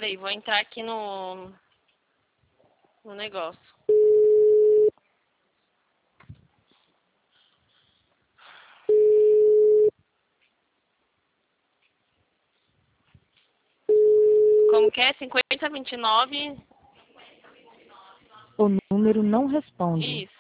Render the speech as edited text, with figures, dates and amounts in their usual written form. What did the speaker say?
Pera aí, vou entrar aqui no negócio. Como que é? 5029? O número não responde. Isso.